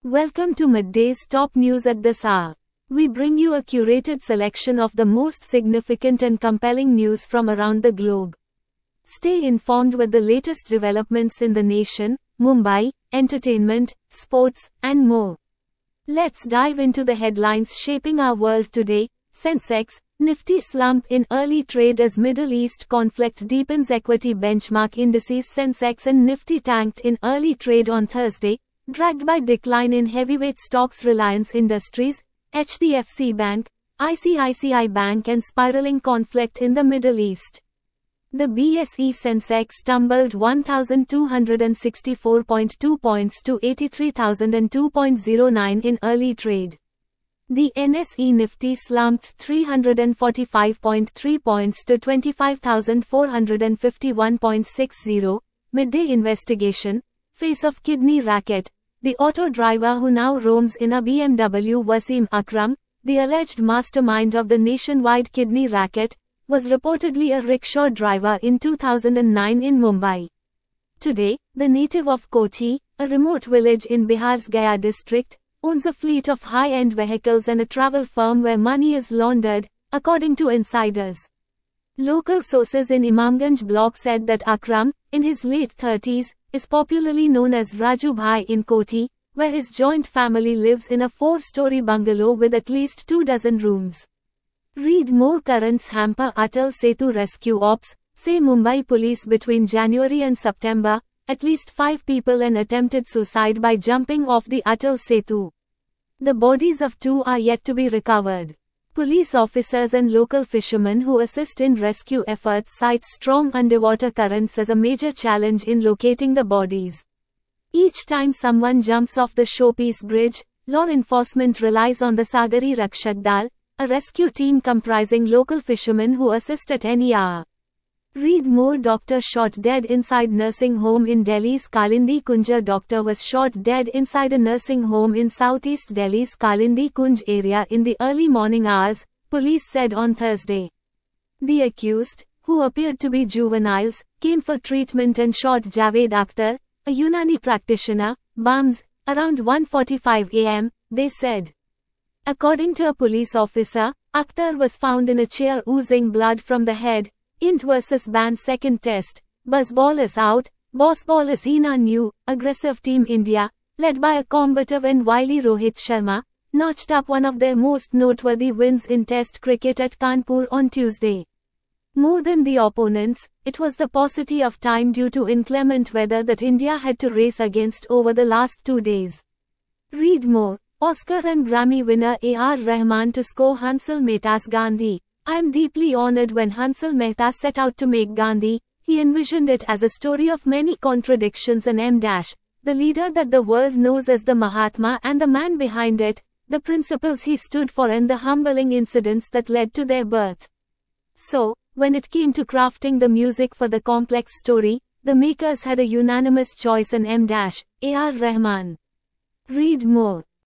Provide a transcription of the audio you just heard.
Welcome to Midday's top news at this hour. We bring you a curated selection of the most significant and compelling news from around the globe. Stay informed with the latest developments in the nation, Mumbai, entertainment, sports, and more. Let's dive into the headlines shaping our world today. Sensex, Nifty slump in early trade as Middle East conflict deepens. Equity benchmark indices Sensex and Nifty tanked in early trade on Thursday, dragged by decline in heavyweight stocks Reliance Industries, HDFC Bank, ICICI Bank and spiraling conflict in the Middle East. The BSE Sensex tumbled 1,264.2 points to 83,002.09 in early trade. The NSE Nifty slumped 345.3 points to 25,451.60. Midday investigation, face of kidney racket. The auto driver who now roams in a BMW, Wasim Akram, the alleged mastermind of the nationwide kidney racket, was reportedly a rickshaw driver in 2009 in Mumbai. Today, the native of Kothi, a remote village in Bihar's Gaya district, owns a fleet of high-end vehicles and a travel firm where money is laundered, according to insiders. Local sources in Imamganj block said that Akram, in his late 30s, is popularly known as Raju Bhai in Kothi, where his joint family lives in a 4-story bungalow with at least 24 rooms. Read more. Currents hamper Atal Setu rescue ops, say Mumbai police. Between January and September, at least 5 people attempted suicide by jumping off the Atal Setu. The bodies of 2 are yet to be recovered. Police officers and local fishermen who assist in rescue efforts cite strong underwater currents as a major challenge in locating the bodies. Each time someone jumps off the Showpiece Bridge, law enforcement relies on the Sagari Rakshak Dal, a rescue team comprising local fishermen who assist at any hour. Read more. Doctor shot dead inside nursing home in Delhi's Kalindi Kunj. Doctor was shot dead inside a nursing home in southeast Delhi's Kalindi Kunj area in the early morning hours, police said on Thursday. The accused, who appeared to be juveniles, came for treatment and shot Javed Akhtar, a Unani practitioner, Bams, around 1:45 am, they said. According to a police officer, Akhtar was found in a chair oozing blood from the head. Int vs Ban second test, Buzzball is out, boss ball is in a new, aggressive Team India, led by a combative and wily Rohit Sharma, notched up one of their most noteworthy wins in Test cricket at Kanpur on Tuesday. More than the opponents, it was the paucity of time due to inclement weather that India had to race against over the last 2 days. Read more. Oscar and Grammy winner A.R. Rahman to score Hansal Mehta's Gandhi. I am deeply honored when Hansal Mehta set out to make Gandhi. He envisioned it as a story of many contradictions and the leader that the world knows as the Mahatma and the man behind it, the principles he stood for and the humbling incidents that led to their birth. So, when it came to crafting the music for the complex story, the makers had a unanimous choice in A.R. Rahman. Read more.